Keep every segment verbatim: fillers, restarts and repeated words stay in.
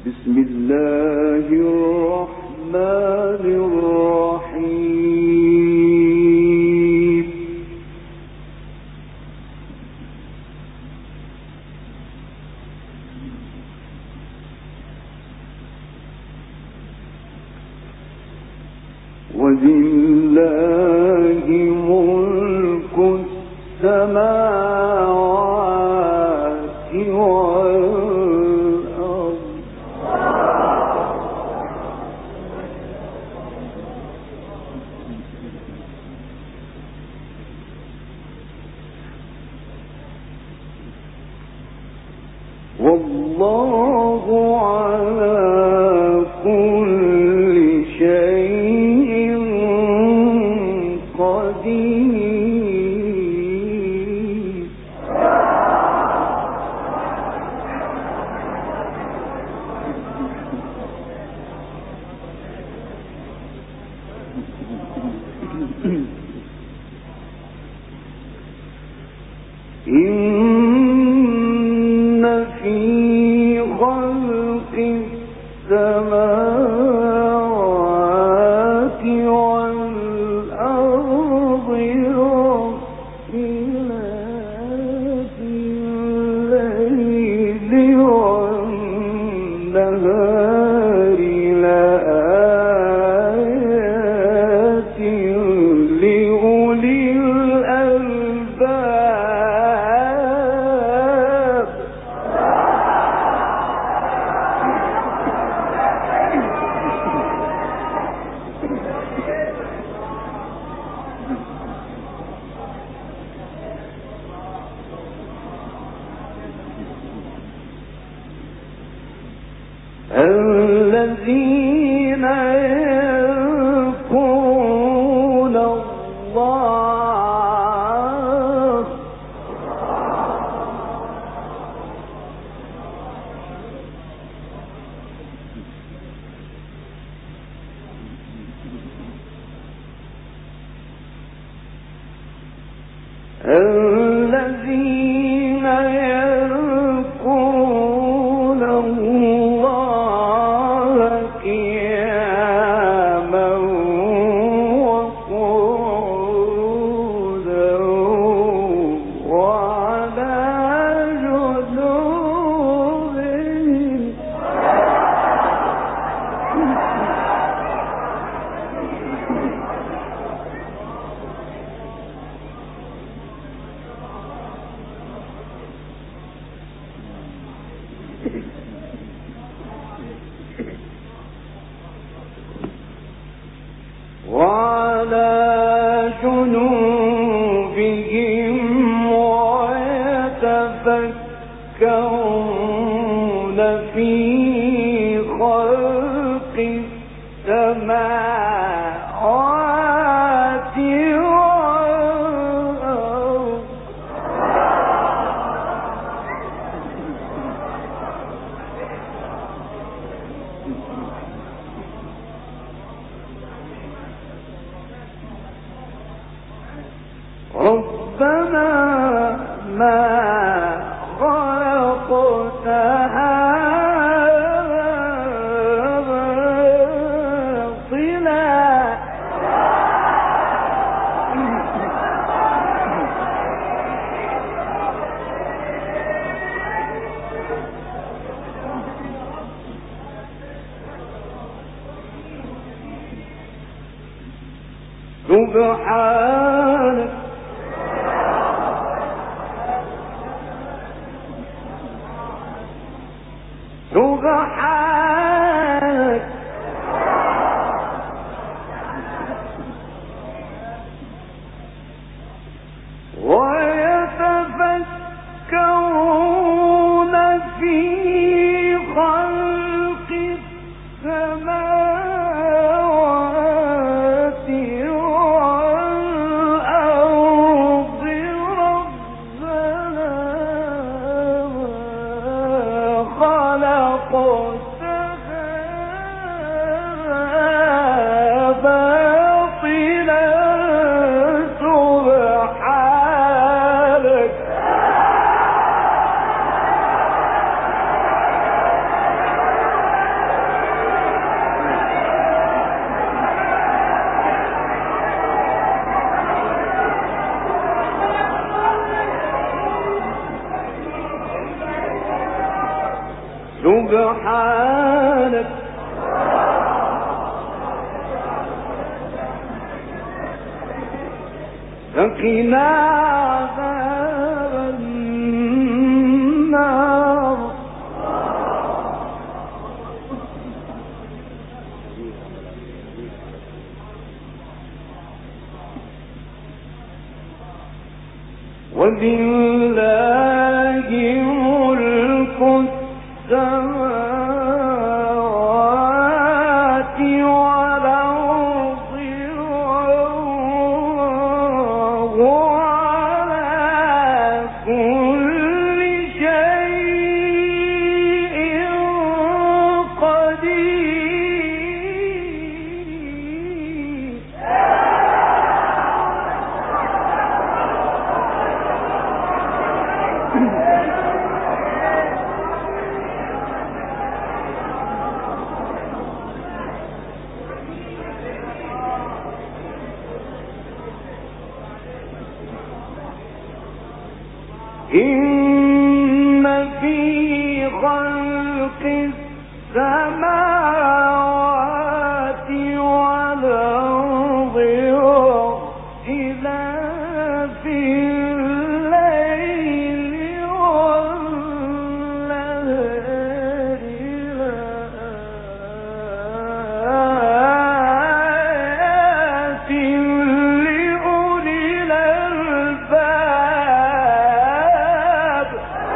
بسم الله الرحمن الرحيم. ولله ملك السماوات والأرض والله على كل شيء قدير. إن في خلق السماوات والأرض واختلاف الليل والنهار لآيات لأولي الألباب. الذين يذكرون الله الذين يذكرون الله قياما وقعودا وعلى جنوبهم. وعلى جنوبهم ويتفكرون في خلق السماوات والأرض ربنا ما خلقت هذا باطلا. سبحانك سبحانك ويتفكرون في خلق السماوات والأرض ربنا خلقت هذا باطلا سبحانك. سبحانك فقنا عذاب النار. وَلِلَّهِ مُلْكُ السَّمَاوَاتِ وَالْأَرْضِ وَاللَّهُ عَلَى كُلِّ شَيْءٍ قَدِيرٌ. إن في خلق السماوات والأرض واختلاف الليل والنهار لآيات لأولي الألباب.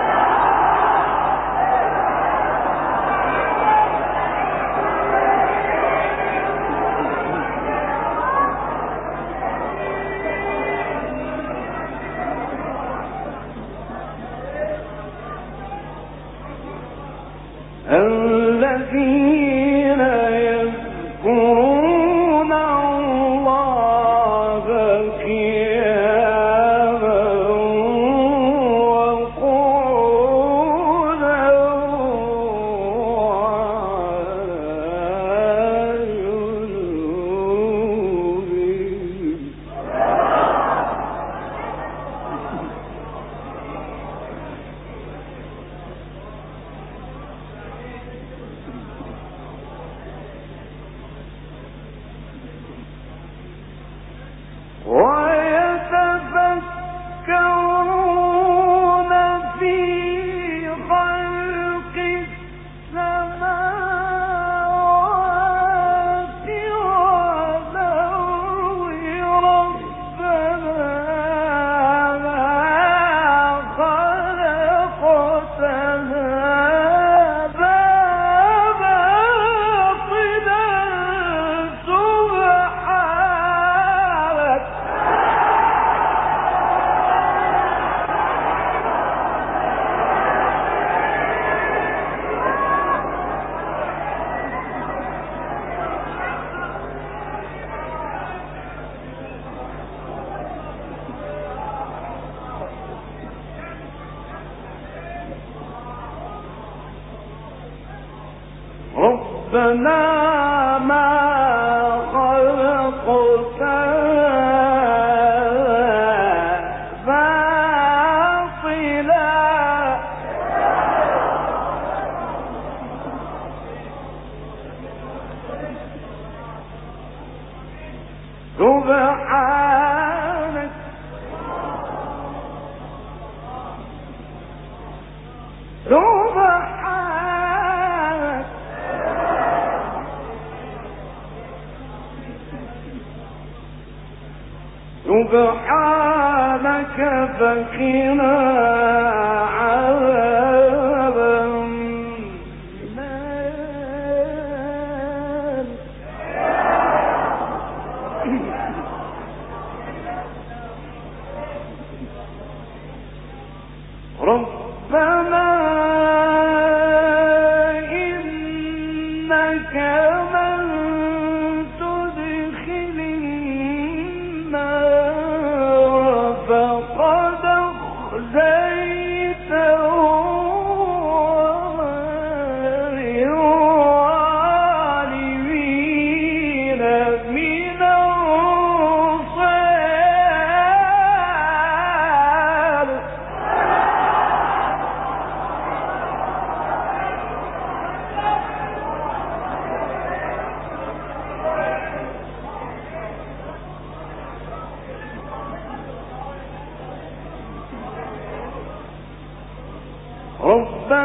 الذين يذكرون الله قياما وقعودا وعلى جنوبهم. ويتفكرون في خلق السماوات والأرض ربنا ما خلقت هذا باطلا سبحانك. ربنا ما خلقت باطلا سبحانك. سبحانك سبحانك فقنا عذاب النار. ربنا إنك من تدخل النار فقد أخزيته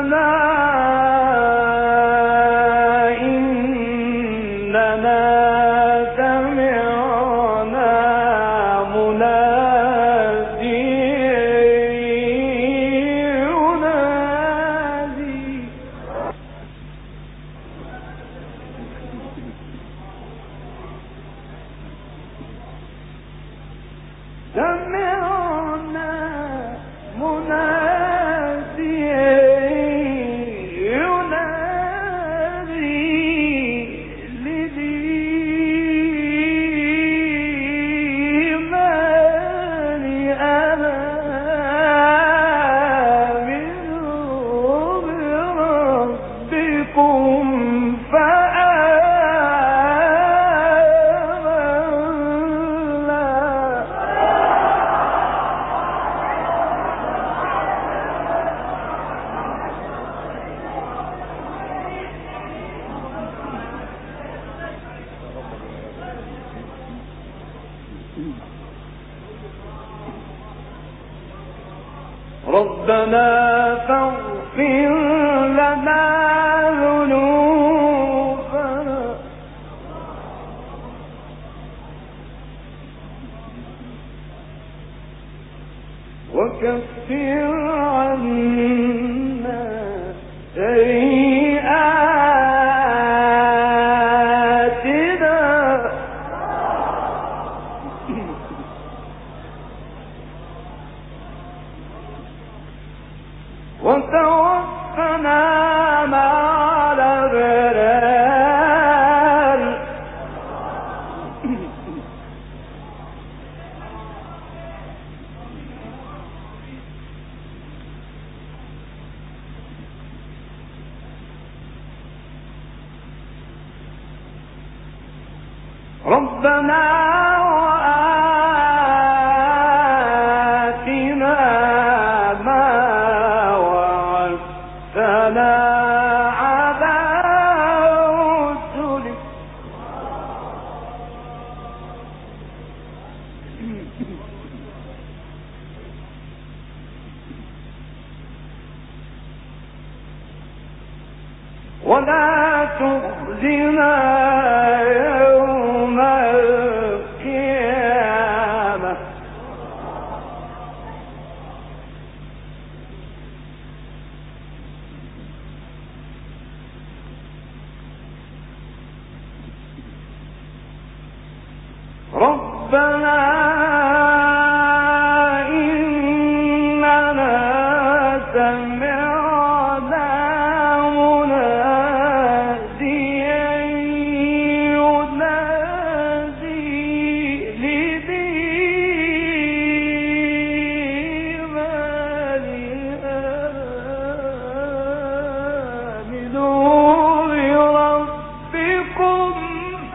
ربنا فاغفر لنا ذنوبنا وكفر عنا سيئاتنا وتوفنا مع الأبرار ربنا وآتنا ما وعدتنا على رسلك ولا تخزنا يوم القيامة ربنا إننا سمعنا مناديا ينادي للإيمان آمنوا بربكم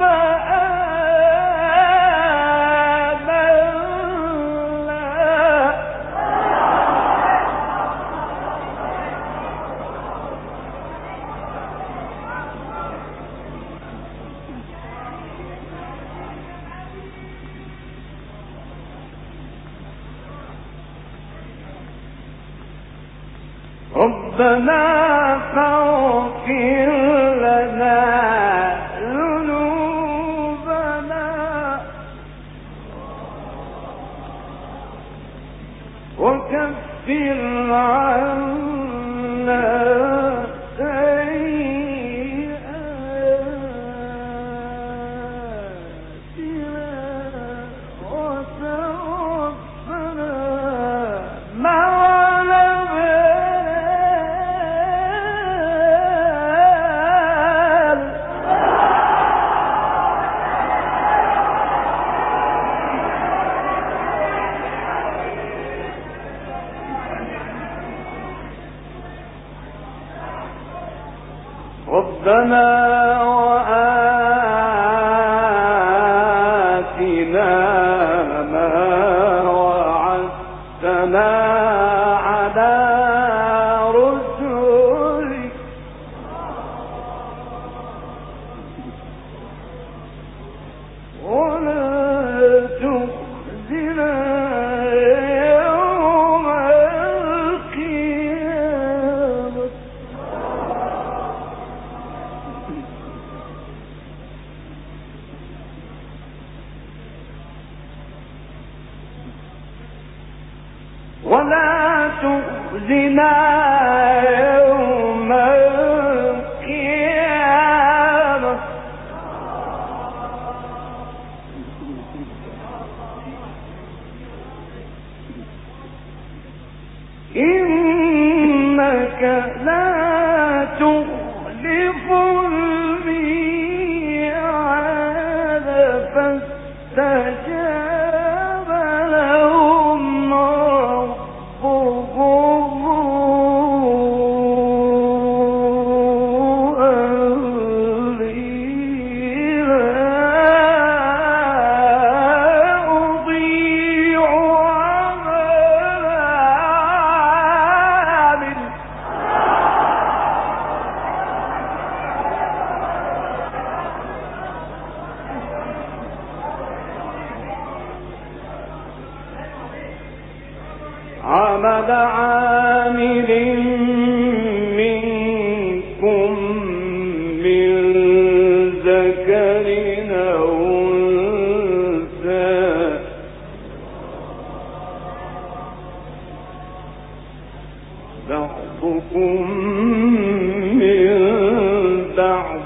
ربنا فاغفر لنا ذنوبنا وكفر عنا سيئاتنا وتوفنا مع ربنا وآتنا ما وعدتنا على رسلك ولا تخزنا يوم القيامة ولا تخزنا يوم القيامة إنك لا تخلف الميعاد فاستجاب لهم ربهم أني لا أضيع عمل عامل عمل عامل منكم من ذكر أو أنثى بعضكم من بعض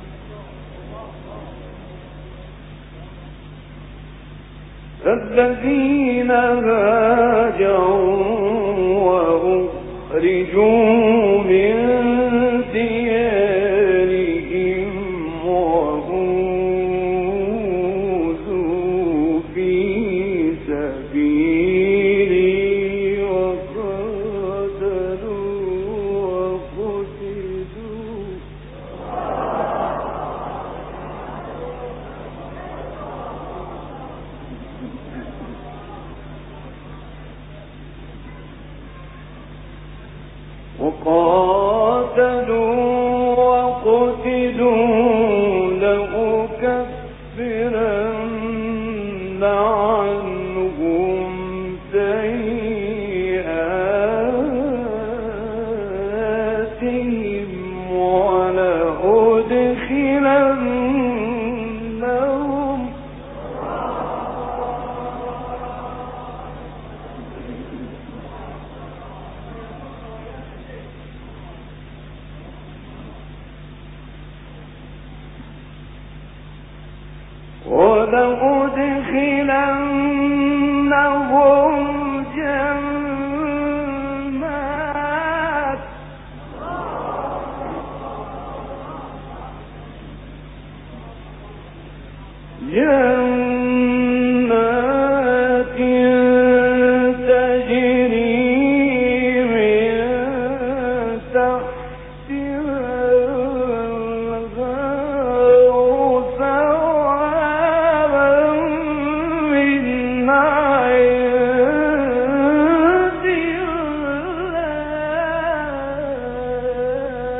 فالذين هاجروا وأخرجوا من ديارهم وأوذوا في سبيلي وقاتلوا وقتلوا وقاتلوا وقتلوا لأكفرن عنهم سيئاتهم ولأدخلنهم ولأدخلنهم جنات جنات تجري من تحتها الأنهار ثوابا من عند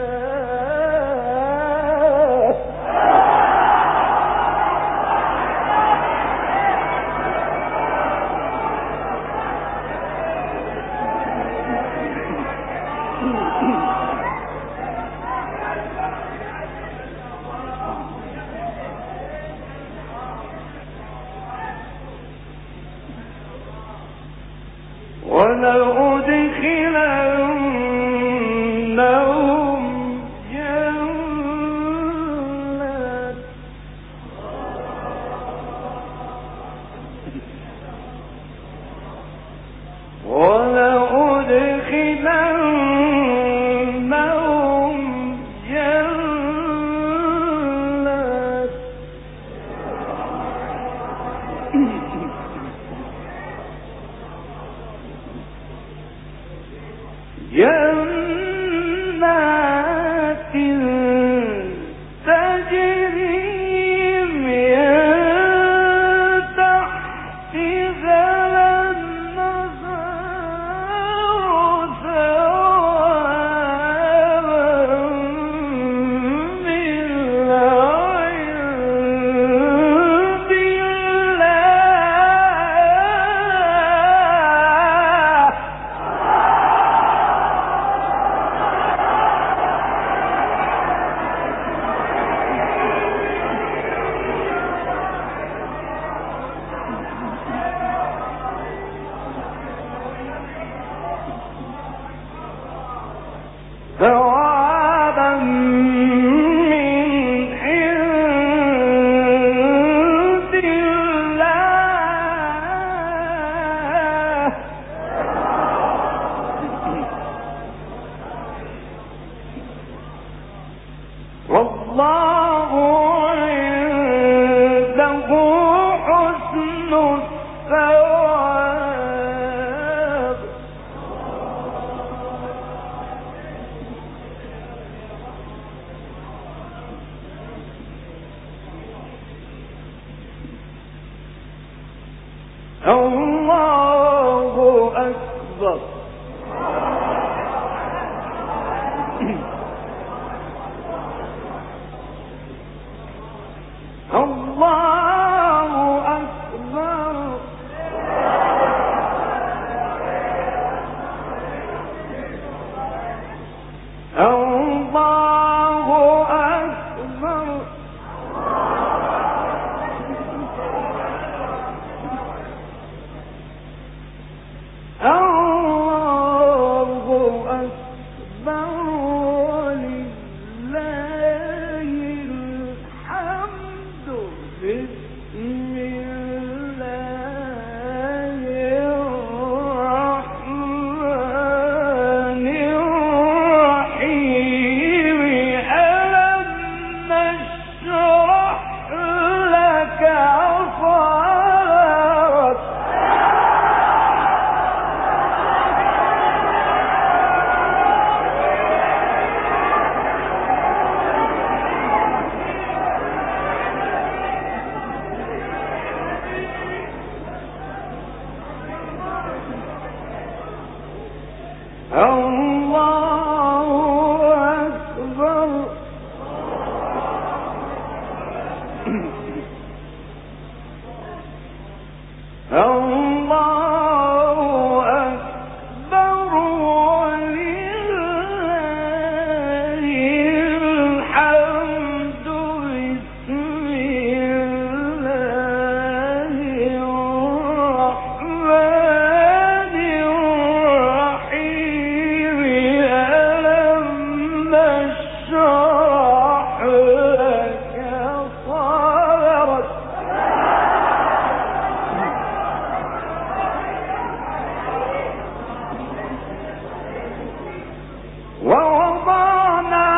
الله والله عنده حسن الثواب. الله أكبر. الله أكبر. الله أكبر. الله أكبر ولله الحمد. بسم الله الرحمن الرحيم. ألم نشرح لك صدرك. الله أكبر. الله أكبر ولله الحمد. بسم الله الرحمن الرحيم. ألم نشرح لك صدرك. ووضعنا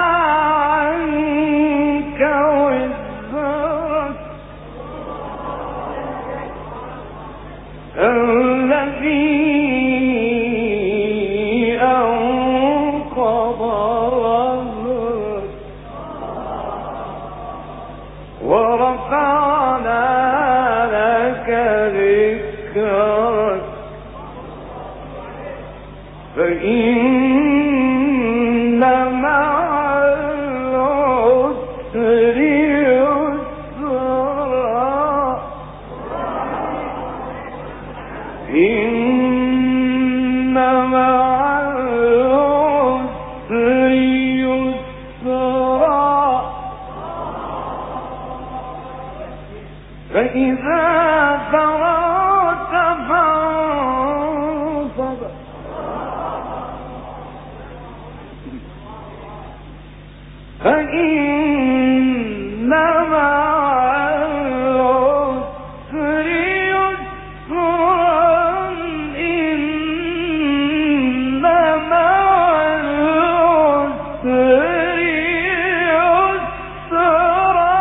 عنك وزرك الذي أنقض ظهرك ورفعنا لك ذكرك. فإن مع العسر يسرا. إن مع العسر يسرا. فإذا فرغت فانصب. فإن مع العسر يسرا. إن مع العسر يسرا.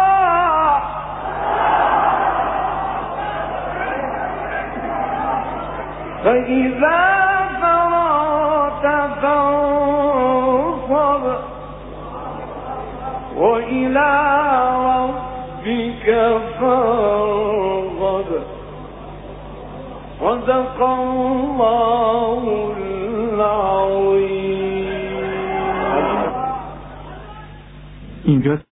فإذا فرغت فانصب وإلى ربك فارغب. صدق الله العظيم. اینجا